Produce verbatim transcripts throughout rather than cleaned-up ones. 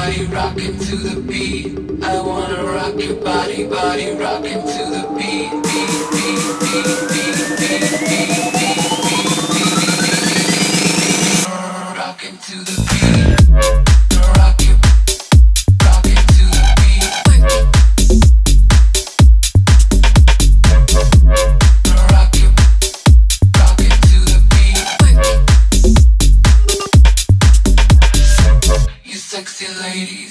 body, rocking to the beat. I wanna rock your body, body, rocking to the beat, beat, beat, beat, beat, beat, beat, beat, beat, rocking to the beat. Rock your, rocking to the beat. Rock your, rocking to the beat. You sexy ladies.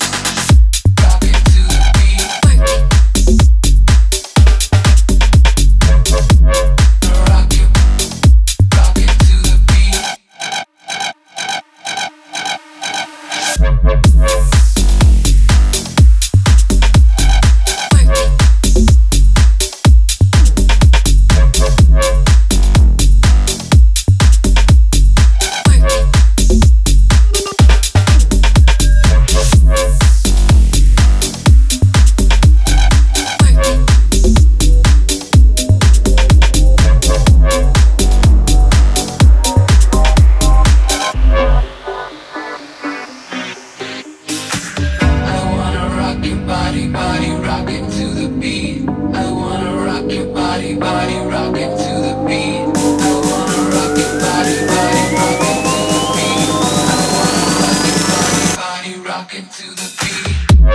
Body, body, rocking to the beat. I wanna rock your body, body, rocking to the beat. I wanna rock your body, body, rocking to the beat. I wanna rock your body, body, rocking to the beat.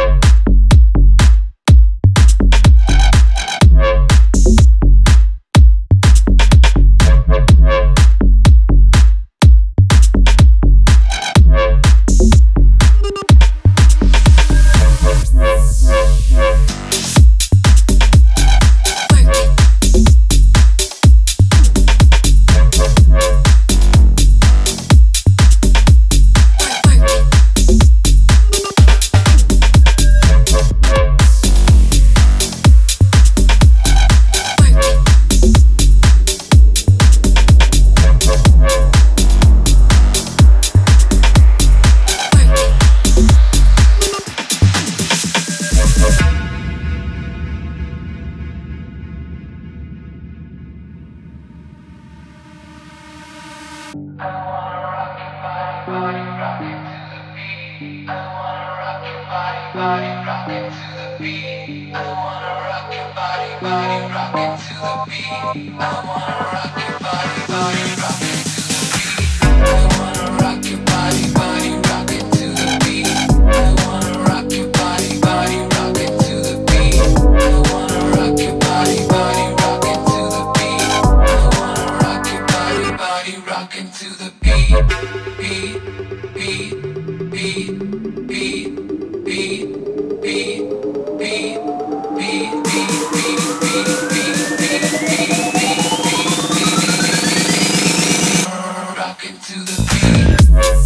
I wanna rock your body, body, rocking to the beat. I wanna rock your body, body, rocking to the beat. I wanna rock your body, body, rocking to the beat. I wanna rock your body, body, rocking to the beat. I wanna rock your body, body, rocking to the beat. I wanna rock your body, body, rocking to the beat. I wanna rock your body, body, rocking to the beat. I wanna rock your body, body, rocking to the beat, beat, beat, beat, beat, beat, beat, beat, beat, beat, beat, beat, beat, beat, beat, beat, beat, rocking to the beat.